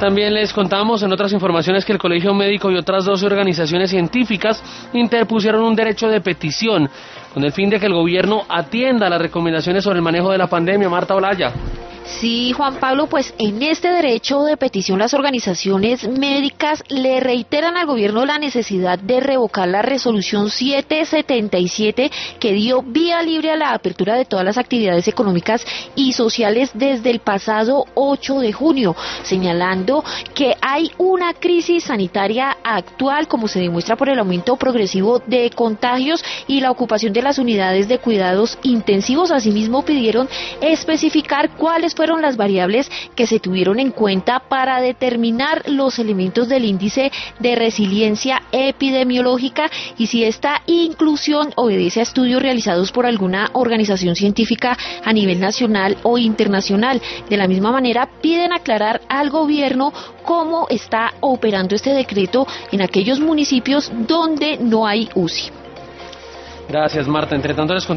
También les contamos en otras informaciones que el Colegio Médico y otras 12 organizaciones científicas interpusieron un derecho de petición con el fin de que el gobierno atienda las recomendaciones sobre el manejo de la pandemia. Marta Olaya. Sí, Juan Pablo, pues en este derecho de petición las organizaciones médicas le reiteran al gobierno la necesidad de revocar la resolución 777 que dio vía libre a la apertura de todas las actividades económicas y sociales desde el pasado 8 de junio, señalando que hay una crisis sanitaria actual, como se demuestra por el aumento progresivo de contagios y la ocupación de las unidades de cuidados intensivos. Asimismo, pidieron especificar cuáles fueron las variables que se tuvieron en cuenta para determinar los elementos del índice de resiliencia epidemiológica y si esta inclusión obedece a estudios realizados por alguna organización científica a nivel nacional o internacional. De la misma manera, piden aclarar al gobierno cómo está operando este decreto en aquellos municipios donde no hay UCI. Gracias, Marta. Entre tanto, les